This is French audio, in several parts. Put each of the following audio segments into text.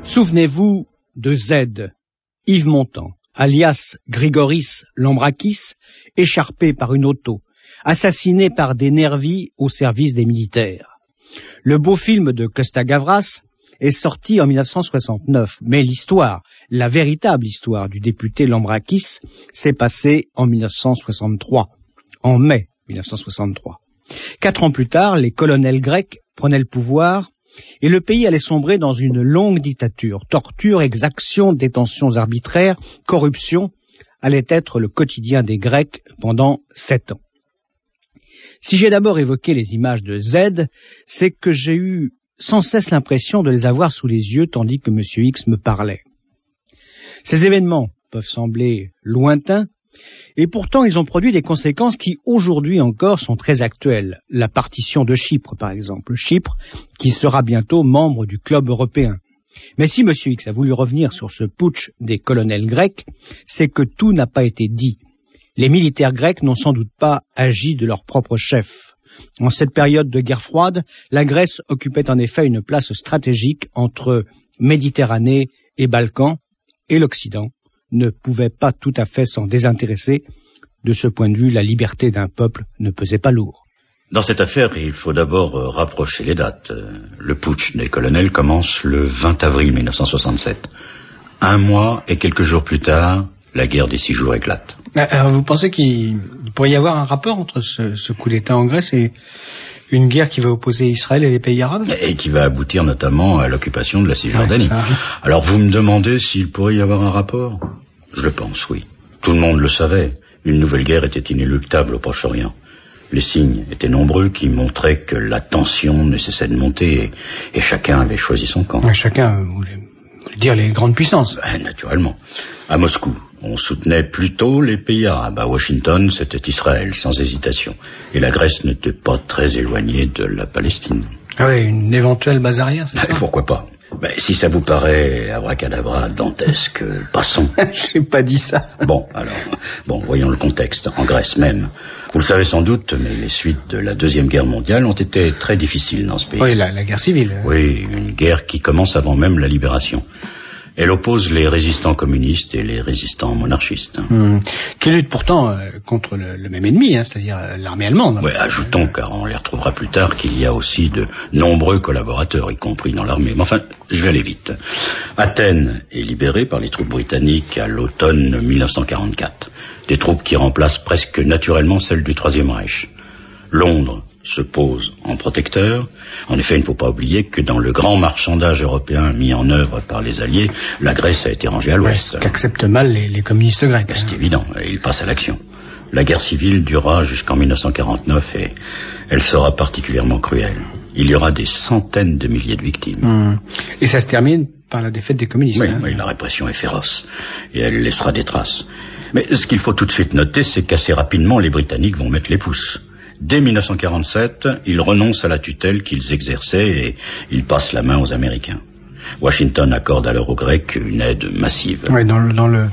Souvenez-vous de Z, Yves Montand, alias Grigoris Lambrakis, écharpé par une auto, assassiné par des nervis au service des militaires. Le beau film de Costa Gavras est sorti en 1969, mais l'histoire, la véritable histoire du député Lambrakis s'est passée en 1963, en mai 1963. 4 ans plus tard, les colonels grecs prenaient le pouvoir et le pays allait sombrer dans une longue dictature. Torture, exactions, détentions arbitraires, corruption allait être le quotidien des Grecs pendant 7 ans. Si j'ai d'abord évoqué les images de Z, c'est que j'ai eu sans cesse l'impression de les avoir sous les yeux tandis que M. X me parlait. Ces événements peuvent sembler lointains, et pourtant ils ont produit des conséquences qui aujourd'hui encore sont très actuelles. La partition de Chypre, par exemple. Chypre qui sera bientôt membre du club européen. Mais si M. X a voulu revenir sur ce putsch des colonels grecs, c'est que tout n'a pas été dit. Les militaires grecs n'ont sans doute pas agi de leur propre chef. En cette période de guerre froide, la Grèce occupait en effet une place stratégique entre Méditerranée et Balkans, et l'Occident ne pouvait pas tout à fait s'en désintéresser. De ce point de vue, la liberté d'un peuple ne pesait pas lourd. Dans cette affaire, il faut d'abord rapprocher les dates. Le putsch des colonels commence le 20 avril 1967. 1 mois et quelques jours plus tard, la guerre des 6 jours éclate. Alors vous pensez qu'il pourrait y avoir un rapport entre ce coup d'État en Grèce et une guerre qui va opposer Israël et les pays arabes? Et qui va aboutir notamment à l'occupation de la Cisjordanie. Alors vous me demandez s'il pourrait y avoir un rapport? Je le pense, oui. Tout le monde le savait. Une nouvelle guerre était inéluctable au Proche-Orient. Les signes étaient nombreux qui montraient que la tension ne cessait de monter et chacun avait choisi son camp. Ouais, chacun voulait dire les grandes puissances. Naturellement. À Moscou, on soutenait plutôt les pays arabes. À Washington, c'était Israël, sans hésitation. Et la Grèce n'était pas très éloignée de la Palestine. Ah oui, une éventuelle base arrière, c'est ça? Pourquoi pas? Si ça vous paraît abracadabra, dantesque, passons. J'ai pas dit ça. Bon, voyons le contexte. En Grèce même. Vous le savez sans doute, mais les suites de la Deuxième Guerre mondiale ont été très difficiles dans ce pays. Oui, la guerre civile. Oui, une guerre qui commence avant même la libération. Elle oppose les résistants communistes et les résistants monarchistes. Qui luttent pourtant contre le même ennemi, c'est-à-dire l'armée allemande. Oui, ajoutons, car on les retrouvera plus tard, qu'il y a aussi de nombreux collaborateurs, y compris dans l'armée. Mais enfin, je vais aller vite. Athènes est libérée par les troupes britanniques à l'automne 1944. Des troupes qui remplacent presque naturellement celles du Troisième Reich. Londres se pose en protecteur. En effet, il ne faut pas oublier que dans le grand marchandage européen mis en œuvre par les Alliés, la Grèce a été rangée à l'ouest. Ouais, qu'acceptent mal les communistes grecs. C'est évident, et ils passent à l'action. La guerre civile durera jusqu'en 1949 et elle sera particulièrement cruelle. Il y aura des centaines de milliers de victimes. Et ça se termine par la défaite des communistes. Oui, la répression est féroce et elle laissera des traces. Mais ce qu'il faut tout de suite noter, c'est qu'assez rapidement, les Britanniques vont mettre les pouces. Dès 1947, ils renoncent à la tutelle qu'ils exerçaient et ils passent la main aux Américains. Washington accorde alors aux Grecs une aide massive. Oui, dans le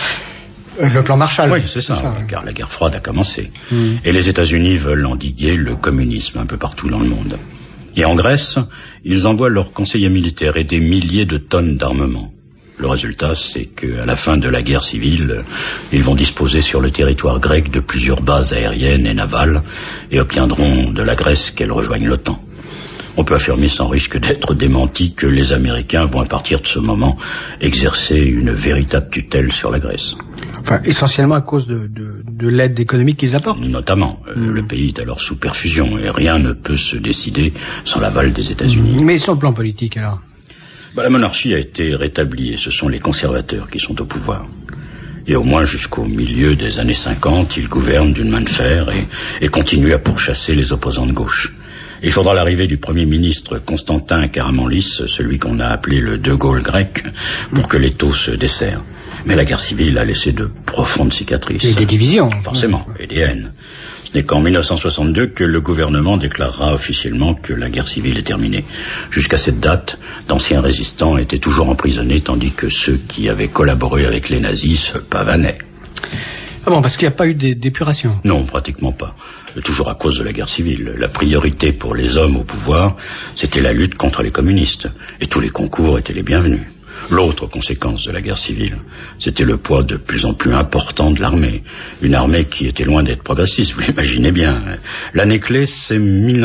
plan Marshall. Oui, c'est ça, car la guerre froide a commencé. Et les États-Unis veulent endiguer le communisme un peu partout dans le monde. Et en Grèce, ils envoient leurs conseillers militaires et des milliers de tonnes d'armement. Le résultat, c'est qu'à la fin de la guerre civile, ils vont disposer sur le territoire grec de plusieurs bases aériennes et navales et obtiendront de la Grèce qu'elle rejoigne l'OTAN. On peut affirmer sans risque d'être démenti que les Américains vont à partir de ce moment exercer une véritable tutelle sur la Grèce. Enfin, essentiellement à cause de l'aide économique qu'ils apportent. Notamment. Le pays est alors sous perfusion et rien ne peut se décider sans l'aval des États-Unis. Mais sur le plan politique alors? La monarchie a été rétablie et ce sont les conservateurs qui sont au pouvoir. Et au moins jusqu'au milieu des années 50, ils gouvernent d'une main de fer et continuent à pourchasser les opposants de gauche. Il faudra l'arrivée du Premier ministre Constantin Karamanlis, celui qu'on a appelé le De Gaulle grec, pour que l'étau se desserre. Mais la guerre civile a laissé de profondes cicatrices. Et des divisions. Forcément, et des haines. Ce n'est qu'en 1962 que le gouvernement déclarera officiellement que la guerre civile est terminée. Jusqu'à cette date, d'anciens résistants étaient toujours emprisonnés, tandis que ceux qui avaient collaboré avec les nazis se pavanaient. Ah bon, parce qu'il n'y a pas eu d'épuration? Non, pratiquement pas. Toujours à cause de la guerre civile. La priorité pour les hommes au pouvoir, c'était la lutte contre les communistes. Et tous les concours étaient les bienvenus. L'autre conséquence de la guerre civile, c'était le poids de plus en plus important de l'armée. Une armée qui était loin d'être progressiste, vous l'imaginez bien. L'année clé, c'est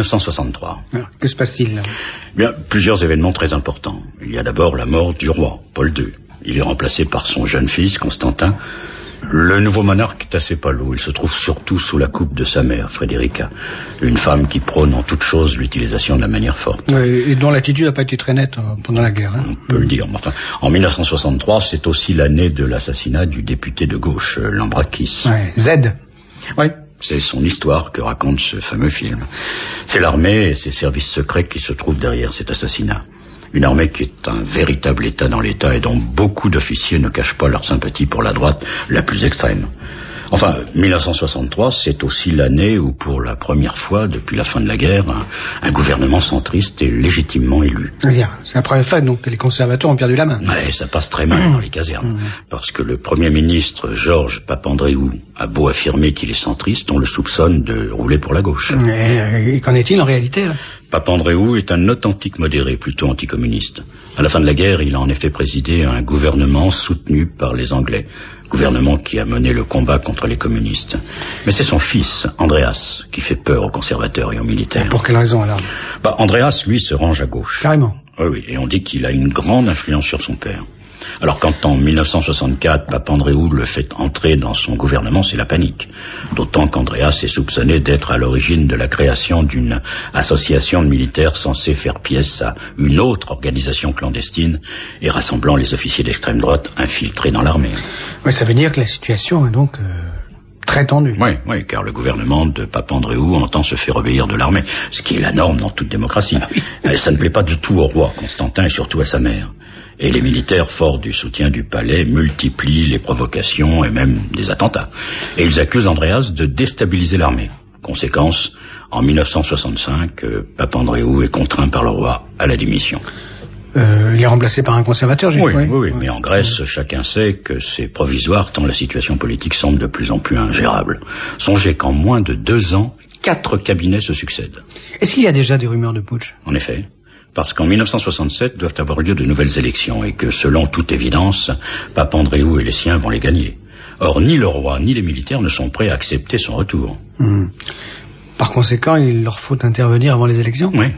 1963. Alors, que se passe-t-il là ? Bien, plusieurs événements très importants. Il y a d'abord la mort du roi, Paul II. Il est remplacé par son jeune fils, Constantin. Le nouveau monarque est assez pâle. Il se trouve surtout sous la coupe de sa mère, Frédérica, une femme qui prône en toute chose l'utilisation de la manière forte. Et dont l'attitude n'a pas été très nette pendant la guerre. On peut le dire. Enfin, en 1963, c'est aussi l'année de l'assassinat du député de gauche, Lambrakis. Z. Oui. C'est son histoire que raconte ce fameux film. C'est l'armée et ses services secrets qui se trouvent derrière cet assassinat. Une armée qui est un véritable État dans l'État et dont beaucoup d'officiers ne cachent pas leur sympathie pour la droite la plus extrême. Enfin, 1963, c'est aussi l'année où, pour la première fois depuis la fin de la guerre, un gouvernement centriste est légitimement élu. C'est la première fois donc que les conservateurs ont perdu la main. Ouais, ça passe très mal dans les casernes, parce que le Premier ministre, Georges Papandréou, a beau affirmer qu'il est centriste, on le soupçonne de rouler pour la gauche. Et qu'en est-il en réalité là ? Papandréou est un authentique modéré, plutôt anticommuniste. À la fin de la guerre, il a en effet présidé un gouvernement soutenu par les Anglais. Gouvernement qui a mené le combat contre les communistes. Mais c'est son fils, Andreas, qui fait peur aux conservateurs et aux militaires. Pour quelle raison alors ? Andreas, lui, se range à gauche. Carrément. Oui, et on dit qu'il a une grande influence sur son père. Alors quand en 1964, Papandréou le fait entrer dans son gouvernement, c'est la panique. D'autant qu'Andreas est soupçonné d'être à l'origine de la création d'une association de militaires censée faire pièce à une autre organisation clandestine et rassemblant les officiers d'extrême droite infiltrés dans l'armée. Oui, ça veut dire que la situation est donc très tendue. Oui, car le gouvernement de Papandréou entend se faire obéir de l'armée, ce qui est la norme dans toute démocratie. Ça ne plaît pas du tout au roi Constantin et surtout à sa mère. Et les militaires, forts du soutien du palais, multiplient les provocations et même des attentats. Et ils accusent Andreas de déstabiliser l'armée. Conséquence, en 1965, Papandréou est contraint par le roi à la démission. Il est remplacé par un conservateur, j'ai Oui, mais en Grèce, chacun sait que c'est provisoire tant la situation politique semble de plus en plus ingérable. Songez qu'en moins de 2 ans, 4 cabinets se succèdent. Est-ce qu'il y a déjà des rumeurs de putsch ? En effet. Parce qu'en 1967 doivent avoir lieu de nouvelles élections et que, selon toute évidence, Papandréou et les siens vont les gagner. Or, ni le roi ni les militaires ne sont prêts à accepter son retour. Par conséquent, il leur faut intervenir avant les élections ? Oui.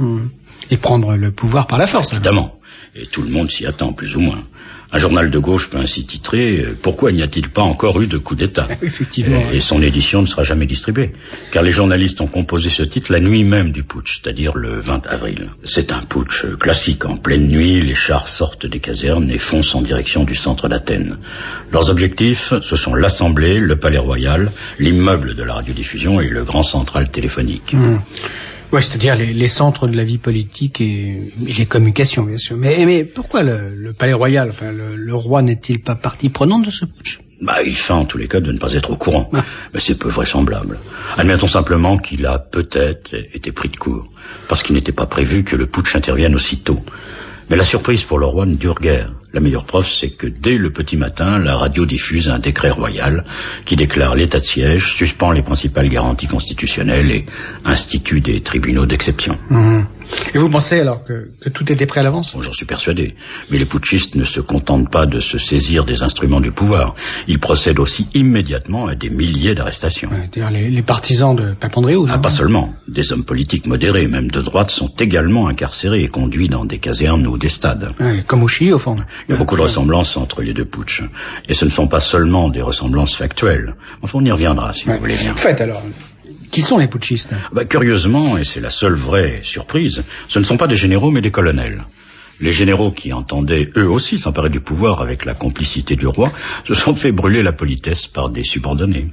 Et prendre le pouvoir par la force. Évidemment. Et tout le monde s'y attend, plus ou moins. Un journal de gauche peut ainsi titrer « Pourquoi n'y a-t-il pas encore eu de coup d'État ?» Effectivement. Et son édition ne sera jamais distribuée. Car les journalistes ont composé ce titre la nuit même du putsch, c'est-à-dire le 20 avril. C'est un putsch classique. En pleine nuit, les chars sortent des casernes et foncent en direction du centre d'Athènes. Leurs objectifs, ce sont l'Assemblée, le Palais Royal, l'immeuble de la radiodiffusion et le grand central téléphonique. Oui, c'est-à-dire les centres de la vie politique et les communications, bien sûr. Mais pourquoi le Palais Royal, enfin le roi n'est-il pas partie prenante de ce putsch ? Il feint en tous les cas de ne pas être au courant. Mais c'est peu vraisemblable. Admettons simplement qu'il a peut-être été pris de court, parce qu'il n'était pas prévu que le putsch intervienne aussitôt. Mais la surprise pour le roi ne dure guère. La meilleure preuve, c'est que dès le petit matin, la radio diffuse un décret royal qui déclare l'état de siège, suspend les principales garanties constitutionnelles et institue des tribunaux d'exception. Et vous pensez alors que tout était prêt à l'avance ? J'en suis persuadé. Mais les putschistes ne se contentent pas de se saisir des instruments du pouvoir. Ils procèdent aussi immédiatement à des milliers d'arrestations. D'ailleurs, les partisans de Papandréou. Pas seulement. Des hommes politiques modérés, même de droite, sont également incarcérés et conduits dans des casernes ou des stades. Comme au Chili, au fond. Il y a beaucoup de ressemblances entre les deux putschs. Et ce ne sont pas seulement des ressemblances factuelles. Enfin, on y reviendra, si vous voulez bien. En fait, alors, qui sont les putschistes ? Curieusement, et c'est la seule vraie surprise, ce ne sont pas des généraux, mais des colonels. Les généraux qui entendaient, eux aussi, s'emparer du pouvoir avec la complicité du roi, se sont fait brûler la politesse par des subordonnés.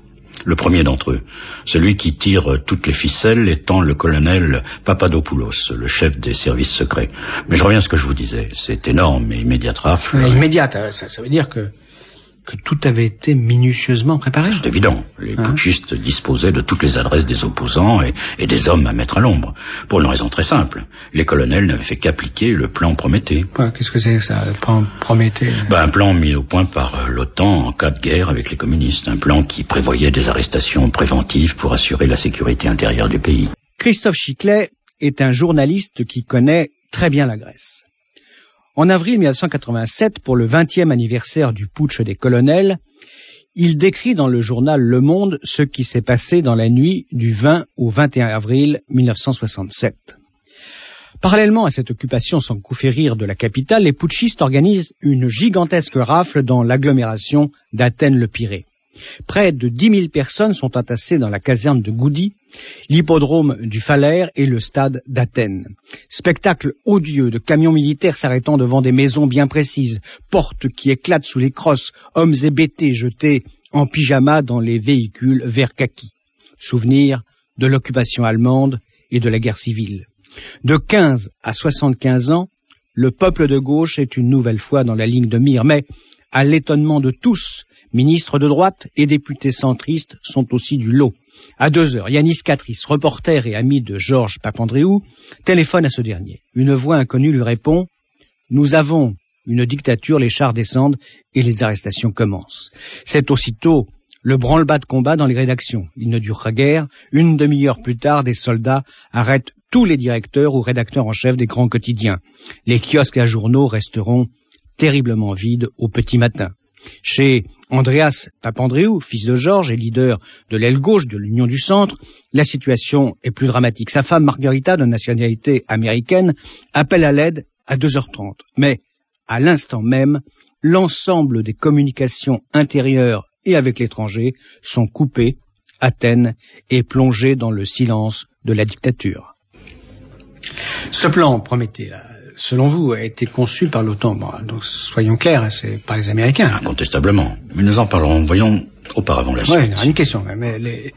Le premier d'entre eux, celui qui tire toutes les ficelles, étant le colonel Papadopoulos, le chef des services secrets. Mais je reviens à ce que je vous disais, cette énorme et immédiate rafle... Immédiate, ça veut dire que tout avait été minutieusement préparé. C'est évident. Les putschistes disposaient de toutes les adresses des opposants et des hommes à mettre à l'ombre. Pour une raison très simple. Les colonels n'avaient fait qu'appliquer le plan Prométhée. Qu'est-ce que c'est ça, le plan Prométhée ? Un plan mis au point par l'OTAN en cas de guerre avec les communistes. Un plan qui prévoyait des arrestations préventives pour assurer la sécurité intérieure du pays. Christophe Chiclet est un journaliste qui connaît très bien la Grèce. En avril 1987, pour le 20e anniversaire du putsch des colonels, il décrit dans le journal Le Monde ce qui s'est passé dans la nuit du 20 au 21 avril 1967. Parallèlement à cette occupation sans coup férir de la capitale, les putschistes organisent une gigantesque rafle dans l'agglomération d'Athènes-le-Pirée. Près de 10 000 personnes sont entassées dans la caserne de Goudi, l'hippodrome du Phalère et le stade d'Athènes. Spectacle odieux de camions militaires s'arrêtant devant des maisons bien précises, portes qui éclatent sous les crosses, hommes hébétés jetés en pyjama dans les véhicules vert kaki. Souvenir de l'occupation allemande et de la guerre civile. De 15 à 75 ans, le peuple de gauche est une nouvelle fois dans la ligne de mire, mais à l'étonnement de tous, ministres de droite et députés centristes sont aussi du lot. À 2 heures, Yanis Katris, reporter et ami de Georges Papandréou, téléphone à ce dernier. Une voix inconnue lui répond « Nous avons une dictature, les chars descendent et les arrestations commencent. » C'est aussitôt le branle-bas de combat dans les rédactions. Il ne durera guère. Une demi-heure plus tard, des soldats arrêtent tous les directeurs ou rédacteurs en chef des grands quotidiens. Les kiosques à journaux resteront terriblement vides au petit matin. Chez Andreas Papandréou, fils de Georges et leader de l'aile gauche de l'Union du Centre, la situation est plus dramatique. Sa femme Margarita, de nationalité américaine, appelle à l'aide à 2h30. Mais, à l'instant même, l'ensemble des communications intérieures et avec l'étranger sont coupées. Athènes est plongée dans le silence de la dictature. Ce plan Prométhée, selon vous, a été conçu par l'OTAN. Bon, donc soyons clairs, c'est par les Américains. Incontestablement. Mais nous en parlerons. Voyons auparavant la suite. Oui, une question. Mais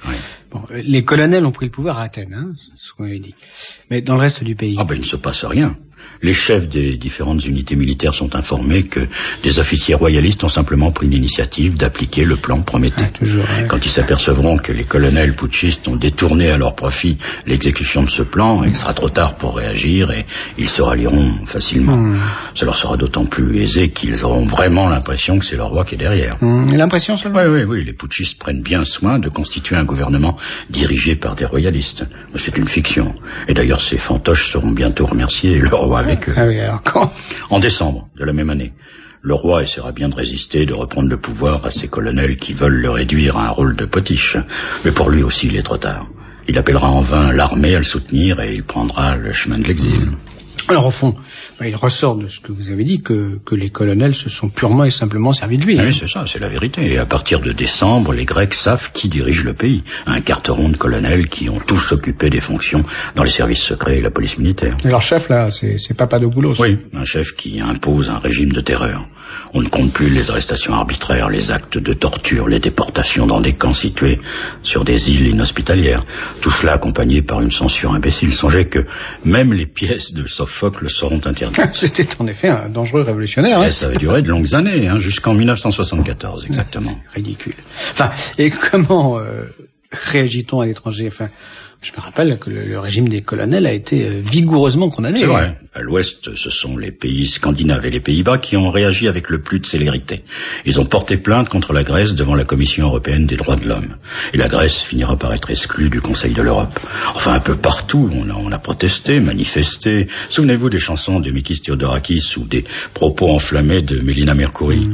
les colonels ont pris le pouvoir à Athènes, hein, c'est ce qu'on avait dit. Mais dans le reste du pays... Il ne se passe rien. Les chefs des différentes unités militaires sont informés que des officiers royalistes ont simplement pris l'initiative d'appliquer le plan Prométhée. Quand ils s'apercevront que les colonels putschistes ont détourné à leur profit l'exécution de ce plan, il sera trop tard pour réagir et ils se rallieront facilement. Ça leur sera d'autant plus aisé qu'ils auront vraiment l'impression que c'est le roi qui est derrière. L'impression seulement? Oui, les putschistes prennent bien soin de constituer un gouvernement dirigé par des royalistes. C'est une fiction. Et d'ailleurs, ces fantoches seront bientôt remerciés et le roi avec eux. Ah oui, alors quand? En décembre de la même année, le roi essaiera bien de résister, de reprendre le pouvoir à ces colonels qui veulent le réduire à un rôle de potiche. Mais pour lui aussi, il est trop tard. Il appellera en vain l'armée à le soutenir et il prendra le chemin de l'exil. Alors au fond, il ressort de ce que vous avez dit que les colonels se sont purement et simplement servis de lui. Oui, c'est ça, c'est la vérité. Et à partir de décembre, les Grecs savent qui dirige le pays. Un carteron de colonels qui ont tous occupé des fonctions dans les services secrets et la police militaire. Et leur chef, là, c'est Papadopoulos. Oui, un chef qui impose un régime de terreur. On ne compte plus les arrestations arbitraires, les actes de torture, les déportations dans des camps situés sur des îles inhospitalières. Tout cela accompagné par une censure imbécile. Songez que même les pièces de Sophocle seront interdites. C'était en effet un dangereux révolutionnaire. Et ça avait duré de longues années, jusqu'en 1974 exactement. Ridicule. Enfin, et comment réagit-on à l'étranger? Enfin, je me rappelle que le régime des colonels a été vigoureusement condamné. C'est vrai. À l'ouest, ce sont les pays scandinaves et les Pays-Bas qui ont réagi avec le plus de célérité. Ils ont porté plainte contre la Grèce devant la Commission européenne des droits de l'homme. Et la Grèce finira par être exclue du Conseil de l'Europe. Enfin, un peu partout, on a protesté, manifesté. Souvenez-vous des chansons de Mikis Theodorakis ou des propos enflammés de Mélina Mercouri.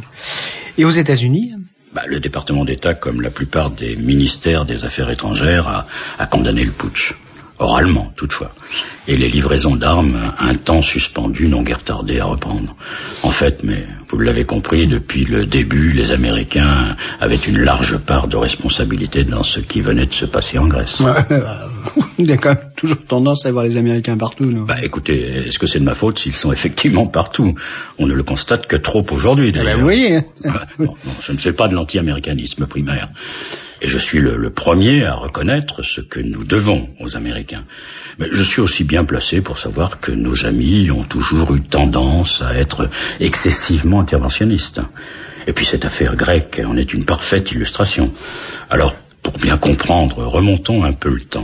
Et aux États-Unis? Le département d'État, comme la plupart des ministères des Affaires étrangères, a condamné le putsch. Oralement, toutefois. Et les livraisons d'armes, un temps suspendues, n'ont guère tardé à reprendre. En fait, mais vous l'avez compris, depuis le début, les Américains avaient une large part de responsabilité dans ce qui venait de se passer en Grèce. Il y a quand même toujours tendance à voir les Américains partout, non? Écoutez, est-ce que c'est de ma faute s'ils sont effectivement partout? On ne le constate que trop aujourd'hui, d'ailleurs. Vous voyez. Non, je ne fais pas de l'anti-américanisme primaire. Et je suis le premier à reconnaître ce que nous devons aux Américains. Mais je suis aussi bien placé pour savoir que nos amis ont toujours eu tendance à être excessivement interventionnistes. Et puis cette affaire grecque en est une parfaite illustration. Alors, pour bien comprendre, remontons un peu le temps.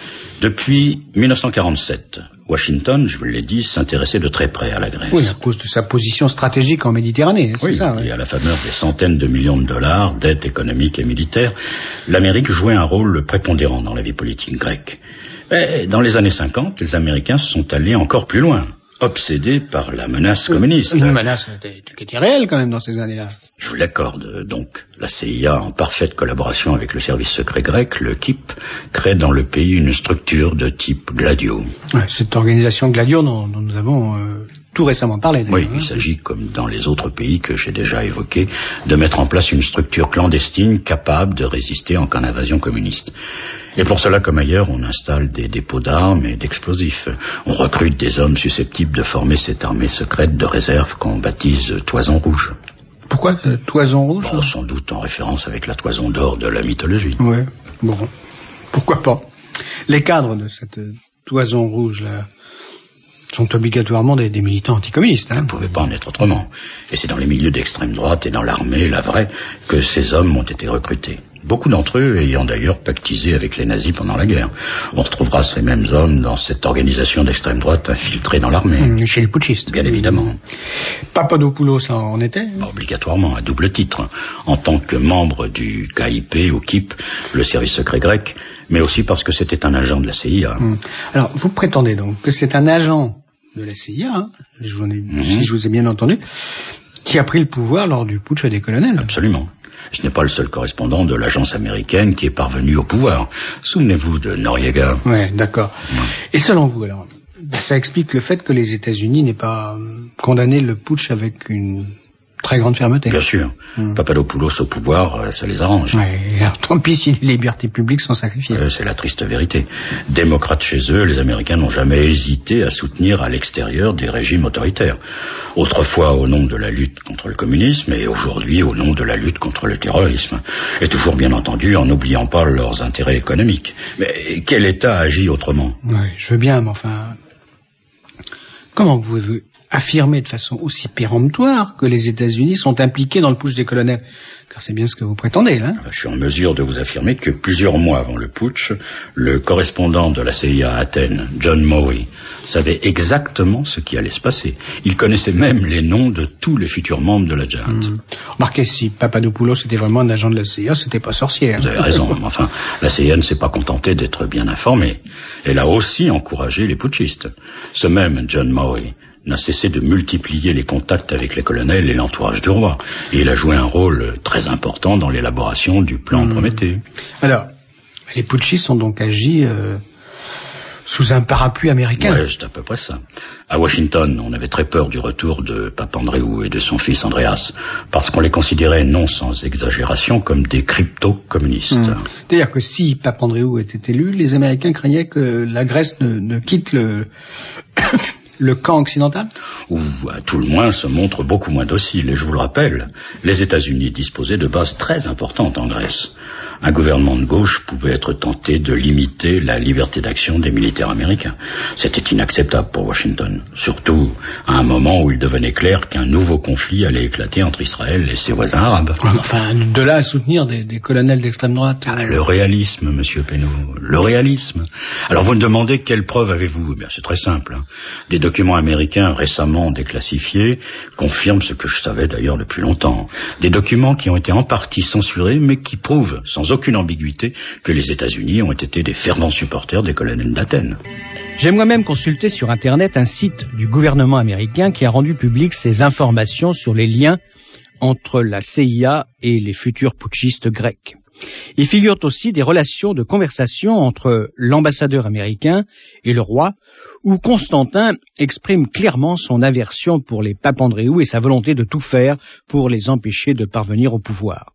Depuis 1947, Washington, je vous l'ai dit, s'intéressait de très près à la Grèce. Oui, à cause de sa position stratégique en Méditerranée. Oui, ça, et à la faveur des centaines de millions de dollars d'aide économique et militaire, l'Amérique jouait un rôle prépondérant dans la vie politique grecque. Mais dans les années 50, les Américains se sont allés encore plus loin. obsédés par la menace communiste. Une menace qui était réelle quand même dans ces années-là. Je vous l'accorde. Donc, la CIA, en parfaite collaboration avec le service secret grec, le KIP, crée dans le pays une structure de type Gladio. Ouais, cette organisation Gladio dont nous avons tout récemment parlé. Oui, il s'agit, comme dans les autres pays que j'ai déjà évoqués, de mettre en place une structure clandestine capable de résister en cas d'invasion communiste. Et pour cela, comme ailleurs, on installe des dépôts d'armes et d'explosifs. On recrute des hommes susceptibles de former cette armée secrète de réserve qu'on baptise Toison Rouge. Pourquoi Toison Rouge? Bon, sans doute en référence avec la toison d'or de la mythologie. Oui, bon, pourquoi pas. Les cadres de cette Toison Rouge là sont obligatoirement des militants anticommunistes. Ça ne pouvait pas en être autrement. Et c'est dans les milieux d'extrême droite et dans l'armée, la vraie, que ces hommes ont été recrutés. Beaucoup d'entre eux ayant d'ailleurs pactisé avec les nazis pendant la guerre. On retrouvera ces mêmes hommes dans cette organisation d'extrême droite infiltrée dans l'armée. Chez les putschistes. Bien évidemment. Papadopoulos en était? Obligatoirement, à double titre. En tant que membre du KIP ou KIP, le service secret grec, mais aussi parce que c'était un agent de la CIA. Alors, vous prétendez donc que c'est un agent de la CIA, si je vous ai bien entendu, qui a pris le pouvoir lors du putsch des colonels. Absolument. Ce n'est pas le seul correspondant de l'agence américaine qui est parvenu au pouvoir. Souvenez-vous de Noriega. Ouais, d'accord. Et selon vous, alors, ça explique le fait que les États-Unis n'aient pas condamné le putsch avec une très grande fermeté. Bien sûr. Papadopoulos au pouvoir, ça les arrange. Ouais, alors, tant pis si les libertés publiques sont sacrifiées. C'est la triste vérité. Démocrates chez eux, les Américains n'ont jamais hésité à soutenir à l'extérieur des régimes autoritaires. Autrefois au nom de la lutte contre le communisme et aujourd'hui au nom de la lutte contre le terrorisme. Et toujours bien entendu en n'oubliant pas leurs intérêts économiques. Mais quel État agit autrement? Ouais, je veux bien, mais enfin... Comment pouvez-vous affirmer de façon aussi péremptoire que les États-Unis sont impliqués dans le putsch des colonels? Car c'est bien ce que vous prétendez, là. Je suis en mesure de vous affirmer que plusieurs mois avant le putsch, le correspondant de la CIA à Athènes, John Maury, savait exactement ce qui allait se passer. Il connaissait même les noms de tous les futurs membres de la Jihad. Remarquez, si Papadopoulos était vraiment un agent de la CIA, c'était pas sorcier. Vous avez raison, mais enfin, la CIA ne s'est pas contentée d'être bien informée. Elle a aussi encouragé les putschistes. Ce même John Maury n'a cessé de multiplier les contacts avec les colonels et l'entourage du roi. Et il a joué un rôle très important dans l'élaboration du plan Prométhée. Alors, les putschistes ont donc agi sous un parapluie américain. Ouais, c'est à peu près ça. À Washington, on avait très peur du retour de Papandréou et de son fils Andreas, parce qu'on les considérait, non sans exagération, comme des crypto-communistes. C'est-à-dire que si Papandréou était élu, les Américains craignaient que la Grèce ne quitte le camp occidental? Ou, à tout le moins, se montre beaucoup moins docile. Et je vous le rappelle, les États-Unis disposaient de bases très importantes en Grèce. Un gouvernement de gauche pouvait être tenté de limiter la liberté d'action des militaires américains. C'était inacceptable pour Washington, surtout à un moment où il devenait clair qu'un nouveau conflit allait éclater entre Israël et ses voisins arabes. Enfin, de là à soutenir des colonels d'extrême droite. Le réalisme, monsieur Pénaud, le réalisme. Alors vous me demandez quelle preuve avez-vous? Bien, c'est très simple. Des documents américains récemment déclassifiés confirment ce que je savais d'ailleurs depuis longtemps. Des documents qui ont été en partie censurés, mais qui prouvent, sans aucune ambiguïté, que les États-Unis ont été des fervents supporters des colonels d'Athènes. J'ai moi-même consulté sur Internet un site du gouvernement américain qui a rendu public ces informations sur les liens entre la CIA et les futurs putschistes grecs. Il figure aussi des relations de conversation entre l'ambassadeur américain et le roi, où Constantin exprime clairement son aversion pour les Papandréou et sa volonté de tout faire pour les empêcher de parvenir au pouvoir.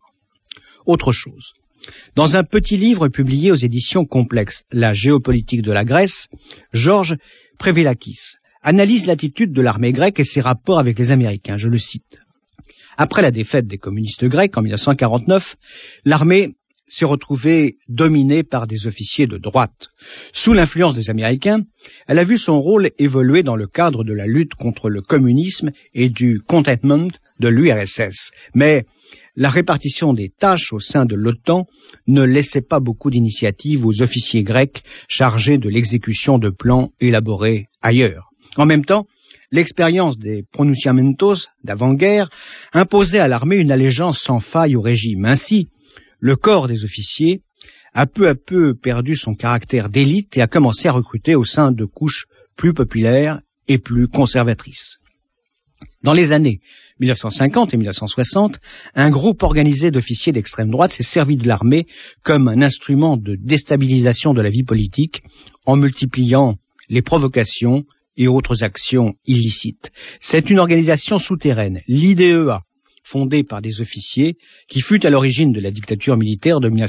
Autre chose. Dans un petit livre publié aux éditions Complexes, La géopolitique de la Grèce, Georges Prévelakis analyse l'attitude de l'armée grecque et ses rapports avec les Américains. Je le cite. Après la défaite des communistes grecs en 1949, l'armée s'est retrouvée dominée par des officiers de droite. Sous l'influence des Américains, elle a vu son rôle évoluer dans le cadre de la lutte contre le communisme et du containment de l'URSS. Mais la répartition des tâches au sein de l'OTAN ne laissait pas beaucoup d'initiatives aux officiers grecs chargés de l'exécution de plans élaborés ailleurs. En même temps, l'expérience des pronunciamentos d'avant-guerre imposait à l'armée une allégeance sans faille au régime. Ainsi, le corps des officiers a peu à peu perdu son caractère d'élite et a commencé à recruter au sein de couches plus populaires et plus conservatrice. Dans les années 1950 et 1960, un groupe organisé d'officiers d'extrême droite s'est servi de l'armée comme un instrument de déstabilisation de la vie politique en multipliant les provocations et autres actions illicites. C'est une organisation souterraine, l'IDEA, fondée par des officiers, qui fut à l'origine de la dictature militaire de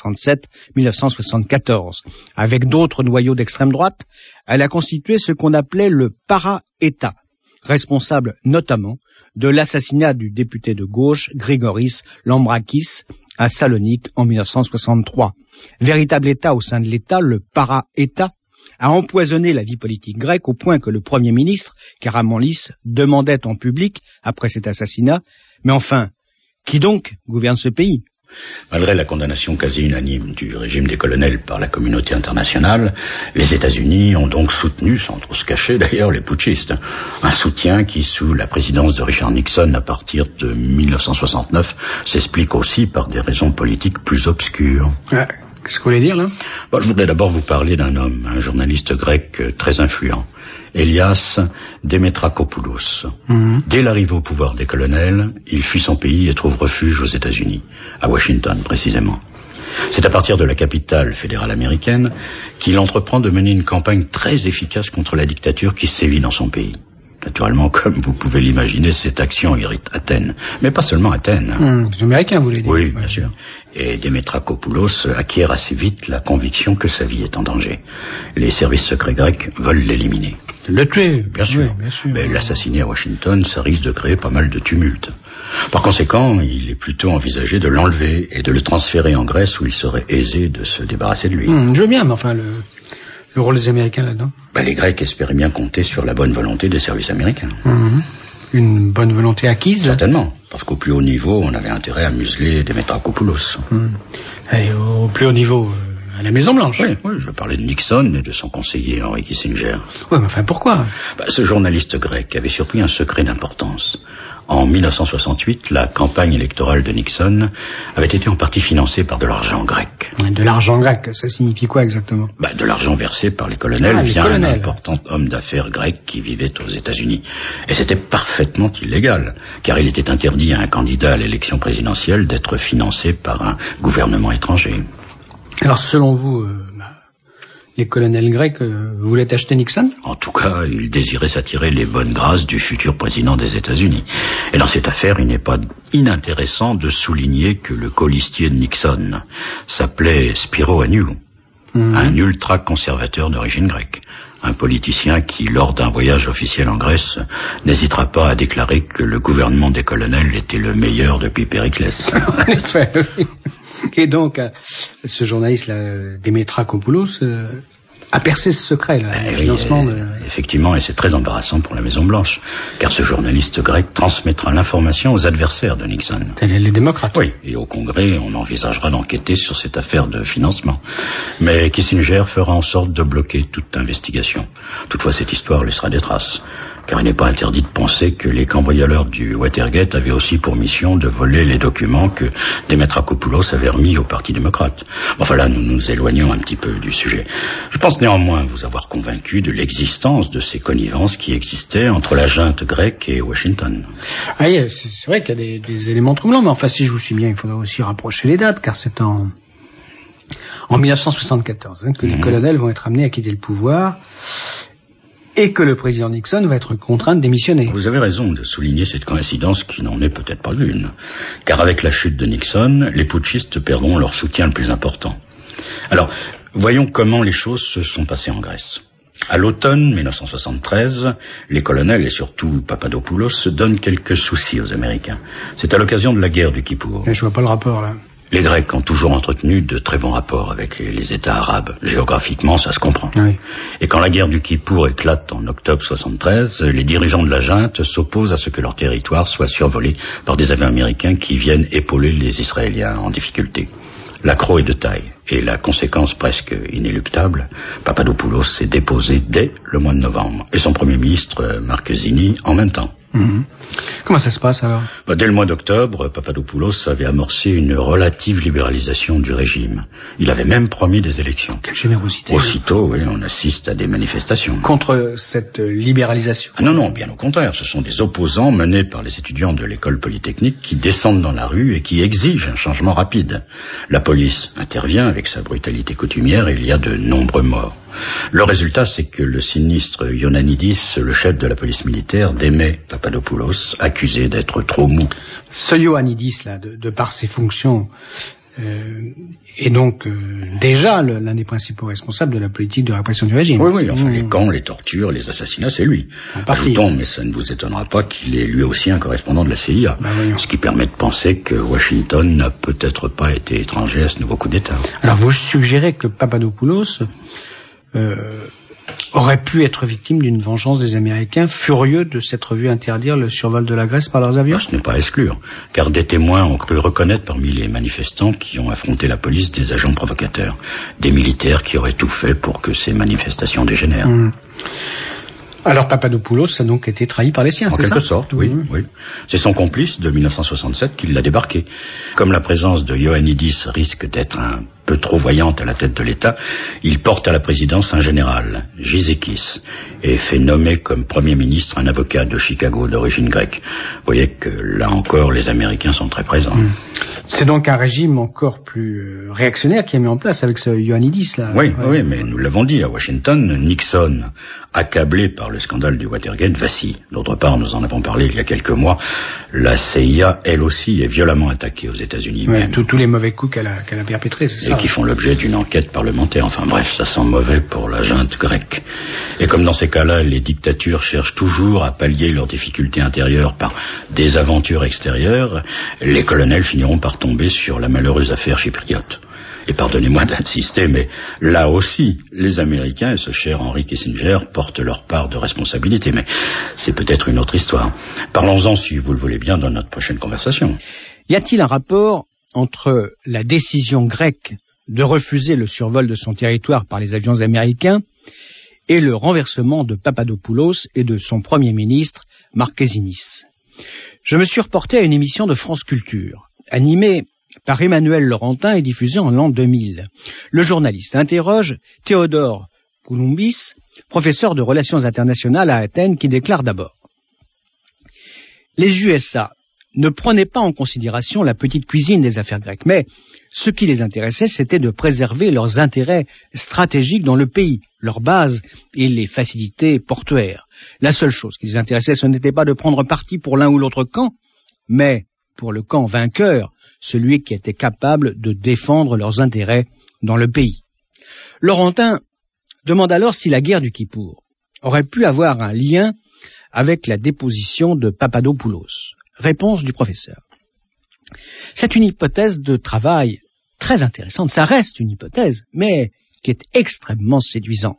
1967-1974. Avec d'autres noyaux d'extrême droite, elle a constitué ce qu'on appelait le para-État, responsable notamment de l'assassinat du député de gauche Grigoris Lambrakis à Salonique en 1963. Véritable État au sein de l'État, le para-État a empoisonné la vie politique grecque au point que le Premier ministre, Karamanlis, demandait en public, après cet assassinat, mais enfin, qui donc gouverne ce pays ? Malgré la condamnation quasi unanime du régime des colonels par la communauté internationale, les États-Unis ont donc soutenu, sans trop se cacher d'ailleurs, les putschistes. Un soutien qui, sous la présidence de Richard Nixon à partir de 1969, s'explique aussi par des raisons politiques plus obscures. Qu'est-ce que vous voulez dire, là ? Je voudrais d'abord vous parler d'un homme, un journaliste grec très influent, Elias Demetrakopoulos. Dès l'arrivée au pouvoir des colonels, il fuit son pays et trouve refuge aux États-Unis, à Washington précisément. C'est à partir de la capitale fédérale américaine qu'il entreprend de mener une campagne très efficace contre la dictature qui sévit dans son pays. Naturellement, comme vous pouvez l'imaginer, cette action irrite Athènes. Mais pas seulement Athènes. Les Américains, vous voulez dire ? Oui, bien sûr. Et Demetrakopoulos acquiert assez vite la conviction que sa vie est en danger. Les services secrets grecs veulent l'éliminer. Le tuer ? Bien sûr. Oui, bien sûr. Mais l'assassiner à Washington, ça risque de créer pas mal de tumultes. Par conséquent, il est plutôt envisagé de l'enlever et de le transférer en Grèce où il serait aisé de se débarrasser de lui. Je veux bien, mais enfin, le rôle des Américains là-dedans ? Les Grecs espéraient bien compter sur la bonne volonté des services américains. Une bonne volonté acquise ? Certainement, parce qu'au plus haut niveau, on avait intérêt à museler Demetrakopoulos. Et au plus haut niveau, à la Maison-Blanche ? Oui, je parlais de Nixon et de son conseiller Henry Kissinger. Oui, mais enfin, pourquoi ? Ce journaliste grec avait surpris un secret d'importance. En 1968, la campagne électorale de Nixon avait été en partie financée par de l'argent grec. De l'argent grec, ça signifie quoi exactement ? De l'argent versé par les colonels via un important homme d'affaires grec qui vivait aux États-Unis. Et c'était parfaitement illégal, car il était interdit à un candidat à l'élection présidentielle d'être financé par un gouvernement étranger. Alors, selon vous, les colonels grecs voulaient acheter Nixon ? En tout cas, ils désiraient s'attirer les bonnes grâces du futur président des États-Unis. Et dans cette affaire, il n'est pas inintéressant de souligner que le colistier de Nixon s'appelait Spiro Agnew, un ultra-conservateur d'origine grecque. Un politicien qui, lors d'un voyage officiel en Grèce, n'hésitera pas à déclarer que le gouvernement des colonels était le meilleur depuis Périclès. En effet, oui. Et donc, ce journaliste-là, Demetrakopoulos, a percé ce secret-là, le financement de... Effectivement, et c'est très embarrassant pour la Maison-Blanche, car ce journaliste grec transmettra l'information aux adversaires de Nixon. Les démocrates. Oui, et au Congrès, on envisagera d'enquêter sur cette affaire de financement. Mais Kissinger fera en sorte de bloquer toute investigation. Toutefois, cette histoire laissera des traces, car il n'est pas interdit de penser que les cambrioleurs du Watergate avaient aussi pour mission de voler les documents que Demetrakopoulos avait remis au Parti démocrate. Enfin là, nous nous éloignons un petit peu du sujet. Je pense néanmoins vous avoir convaincu de l'existence de ces connivences qui existaient entre la junte grecque et Washington. Oui, c'est vrai qu'il y a des éléments troublants, mais enfin, si je vous suis bien, il faudrait aussi rapprocher les dates, car c'est en 1974 que les colonels vont être amenés à quitter le pouvoir et que le président Nixon va être contraint de démissionner. Vous avez raison de souligner cette coïncidence qui n'en est peut-être pas une, car avec la chute de Nixon, les putschistes perdront leur soutien le plus important. Alors, voyons comment les choses se sont passées en Grèce. À l'automne 1973, les colonels et surtout Papadopoulos se donnent quelques soucis aux Américains. C'est à l'occasion de la guerre du Kippour. Je vois pas le rapport là. Les Grecs ont toujours entretenu de très bons rapports avec les États arabes. Géographiquement, ça se comprend. Oui. Et quand la guerre du Kippour éclate en octobre 73, les dirigeants de la junte s'opposent à ce que leur territoire soit survolé par des avions américains qui viennent épauler les Israéliens en difficulté. L'accroc est de taille, et la conséquence presque inéluctable, Papadopoulos s'est déposé dès le mois de novembre, et son premier ministre, Marquezini, en même temps. Comment ça se passe alors? Dès le mois d'octobre, Papadopoulos avait amorcé une relative libéralisation du régime. Il avait même promis des élections. Quelle générosité. Aussitôt, oui, on assiste à des manifestations. Contre cette libéralisation? Non, bien au contraire. Ce sont des opposants menés par les étudiants de l'école polytechnique qui descendent dans la rue et qui exigent un changement rapide. La police intervient avec sa brutalité coutumière et il y a de nombreux morts. Le résultat, c'est que le sinistre Ioannidis, le chef de la police militaire, démet Papadopoulos, accusé d'être trop mou. Ce Ioannidis, là, de par ses fonctions, est donc déjà l'un des principaux responsables de la politique de répression du régime. Oui, enfin les camps, les tortures, les assassinats, c'est lui. Ajoutons, mais ça ne vous étonnera pas qu'il est lui aussi un correspondant de la CIA. Ce qui permet de penser que Washington n'a peut-être pas été étranger à ce nouveau coup d'État. Alors vous suggérez que Papadopoulos aurait pu être victime d'une vengeance des Américains, furieux de s'être vu interdire le survol de la Grèce par leurs avions? Ce n'est pas à exclure, car des témoins ont cru reconnaître parmi les manifestants qui ont affronté la police des agents provocateurs, des militaires qui auraient tout fait pour que ces manifestations dégénèrent. Alors Papadopoulos a donc été trahi par les siens, c'est ça? En quelque sorte, oui. C'est son complice de 1967 qui l'a débarqué. Comme la présence de Ioannidis risque d'être un peu trop voyante à la tête de l'État, il porte à la présidence un général, Gizekis, et fait nommer comme Premier ministre un avocat de Chicago d'origine grecque. Vous voyez que là encore, les Américains sont très présents. C'est donc un régime encore plus réactionnaire qui est mis en place avec ce Ioannidis, là. Oui, mais nous l'avons dit, à Washington, Nixon, accablé par le scandale du Watergate, vacille. D'autre part, nous en avons parlé il y a quelques mois, la CIA, elle aussi, est violemment attaquée aux États-Unis. Tous les mauvais coups qu'elle a perpétrés, c'est ça. Et qui font l'objet d'une enquête parlementaire. Enfin bref, ça sent mauvais pour la junte grecque. Et comme dans ces cas-là, les dictatures cherchent toujours à pallier leurs difficultés intérieures par des aventures extérieures, les colonels finiront par tomber sur la malheureuse affaire chypriote. Et pardonnez-moi d'insister, mais là aussi, les Américains et ce cher Henry Kissinger portent leur part de responsabilité. Mais c'est peut-être une autre histoire. Parlons-en, si vous le voulez bien, dans notre prochaine conversation. Y a-t-il un rapport entre la décision grecque de refuser le survol de son territoire par les avions américains et le renversement de Papadopoulos et de son Premier ministre, Markézinis? Je me suis reporté à une émission de France Culture, animée par Emmanuel Laurentin et diffusée en l'an 2000. Le journaliste interroge Théodore Kouloumbis, professeur de relations internationales à Athènes, qui déclare d'abord: les USA ne prenaient pas en considération la petite cuisine des affaires grecques, mais ce qui les intéressait, c'était de préserver leurs intérêts stratégiques dans le pays, leurs bases et les facilités portuaires. La seule chose qui les intéressait, ce n'était pas de prendre parti pour l'un ou l'autre camp, mais pour le camp vainqueur, celui qui était capable de défendre leurs intérêts dans le pays. Laurentin demande alors si la guerre du Kippour aurait pu avoir un lien avec la déposition de Papadopoulos. Réponse du professeur: c'est une hypothèse de travail très intéressante, ça reste une hypothèse, mais qui est extrêmement séduisante.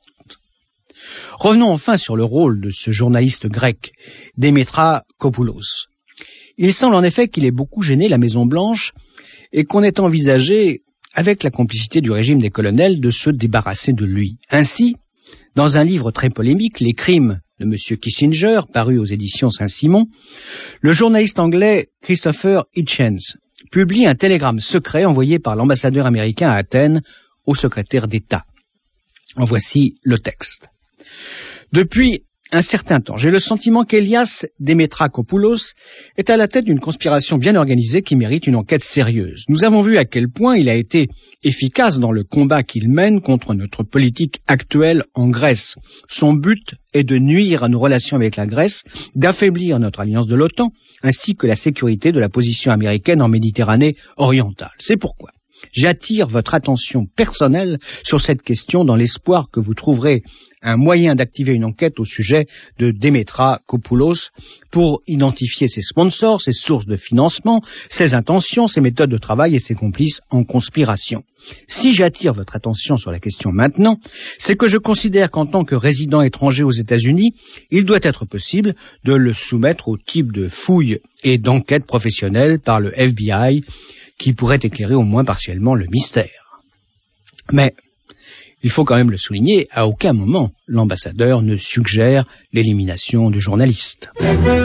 Revenons enfin sur le rôle de ce journaliste grec, Démétra Kopoulos. Il semble en effet qu'il ait beaucoup gêné la Maison-Blanche et qu'on ait envisagé, avec la complicité du régime des colonels, de se débarrasser de lui. Ainsi, dans un livre très polémique, Les crimes de M. Kissinger, paru aux éditions Saint-Simon, le journaliste anglais Christopher Hitchens publie un télégramme secret envoyé par l'ambassadeur américain à Athènes au secrétaire d'État. En voici le texte. Depuis un certain temps, j'ai le sentiment qu'Elias Démétrakopoulos est à la tête d'une conspiration bien organisée qui mérite une enquête sérieuse. Nous avons vu à quel point il a été efficace dans le combat qu'il mène contre notre politique actuelle en Grèce. Son but est de nuire à nos relations avec la Grèce, d'affaiblir notre alliance de l'OTAN, ainsi que la sécurité de la position américaine en Méditerranée orientale. C'est pourquoi j'attire votre attention personnelle sur cette question dans l'espoir que vous trouverez un moyen d'activer une enquête au sujet de Démétrakopoulos pour identifier ses sponsors, ses sources de financement, ses intentions, ses méthodes de travail et ses complices en conspiration. Si j'attire votre attention sur la question maintenant, c'est que je considère qu'en tant que résident étranger aux États-Unis, il doit être possible de le soumettre au type de fouilles et d'enquêtes professionnelles par le FBI qui pourrait éclairer au moins partiellement le mystère. Mais il faut quand même le souligner, à aucun moment l'ambassadeur ne suggère l'élimination du journaliste.